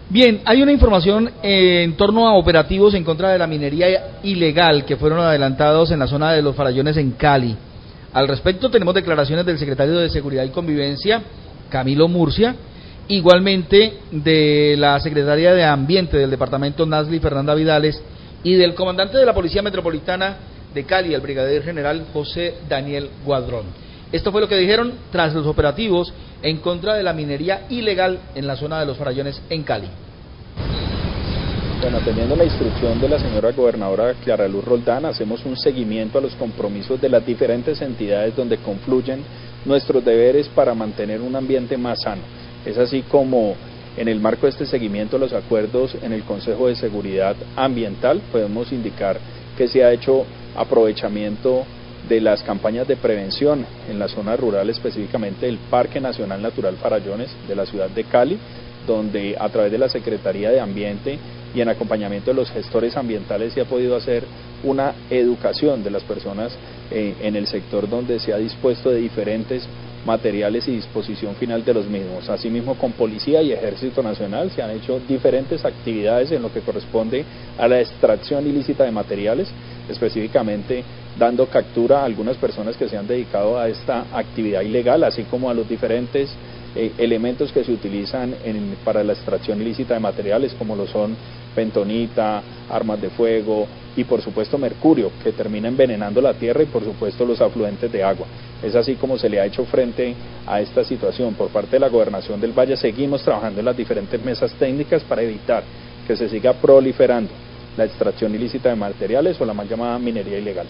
Bien, hay una información en torno a operativos en contra de la minería ilegal que fueron adelantados en la zona de Los Farallones en Cali. Al respecto tenemos declaraciones del secretario de Seguridad y Convivencia, Camilo Murcia, igualmente de la secretaria de Ambiente del departamento, Nasli Fernanda Vidales, y del comandante de la Policía Metropolitana de Cali, el brigadier general José Daniel Guadrón. Esto fue lo que dijeron tras los operativos en contra de la minería ilegal en la zona de Los Farallones en Cali. Bueno, teniendo la instrucción de la señora gobernadora Clara Luz Roldán, hacemos un seguimiento a los compromisos de las diferentes entidades donde confluyen nuestros deberes para mantener un ambiente más sano. Es así como en el marco de este seguimiento los acuerdos en el Consejo de Seguridad Ambiental podemos indicar que se ha hecho aprovechamiento de las campañas de prevención en la zona rural, específicamente el Parque Nacional Natural Farallones de la ciudad de Cali, donde a través de la Secretaría de Ambiente y en acompañamiento de los gestores ambientales se ha podido hacer una educación de las personas en el sector, donde se ha dispuesto de diferentes materiales y disposición final de los mismos. Asimismo, con Policía y Ejército Nacional se han hecho diferentes actividades en lo que corresponde a la extracción ilícita de materiales, específicamente dando captura a algunas personas que se han dedicado a esta actividad ilegal, así como a los diferentes elementos que se utilizan para la extracción ilícita de materiales, como lo son bentonita, armas de fuego y por supuesto mercurio, que termina envenenando la tierra, y por supuesto los afluentes de agua. Es así como se le ha hecho frente a esta situación. Por parte de la Gobernación del Valle seguimos trabajando en las diferentes mesas técnicas para evitar que se siga proliferando la extracción ilícita de materiales o la mal llamada minería ilegal.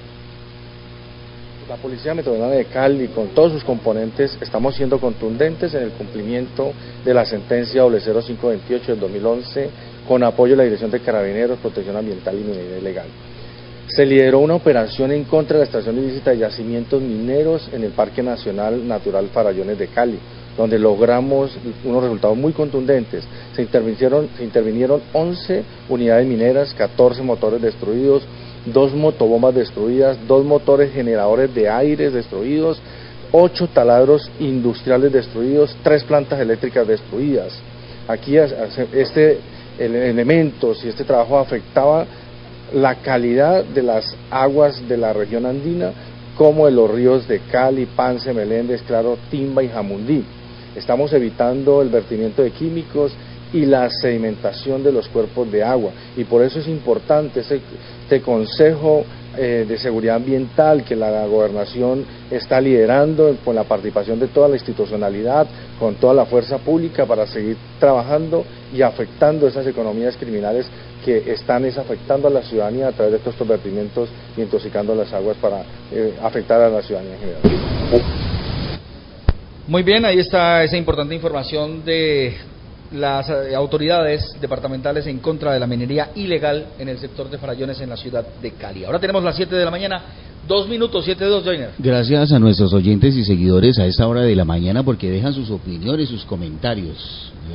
La Policía Metropolitana de Cali, con todos sus componentes, estamos siendo contundentes en el cumplimiento de la sentencia 0528 del 2011, con apoyo de la Dirección de Carabineros, Protección Ambiental y Minería Ilegal. Se lideró una operación en contra de la extracción ilícita de yacimientos mineros en el Parque Nacional Natural Farallones de Cali, donde logramos unos resultados muy contundentes. Se intervinieron 11 unidades mineras, 14 motores destruidos, 2 motobombas destruidas, 2 motores generadores de aires destruidos, 8 taladros industriales destruidos, 3 plantas eléctricas destruidas. Aquí elementos y este trabajo afectaba la calidad de las aguas de la región andina, como de los ríos de Cali, Pance, Meléndez, Claro, Timba y Jamundí. Estamos evitando el vertimiento de químicos y la sedimentación de los cuerpos de agua, y por eso es importante este Consejo de Seguridad Ambiental que la Gobernación está liderando con la participación de toda la institucionalidad, con toda la fuerza pública, para seguir trabajando y afectando esas economías criminales que están afectando a la ciudadanía a través de estos vertimientos y intoxicando las aguas para afectar a la ciudadanía en general. Muy bien, ahí está esa importante información de las autoridades departamentales en contra de la minería ilegal en el sector de Farallones en la ciudad de Cali. Ahora tenemos las 7 de la mañana, 2 minutos, 7:02, Joiner. Gracias a nuestros oyentes y seguidores a esta hora de la mañana porque dejan sus opiniones, sus comentarios.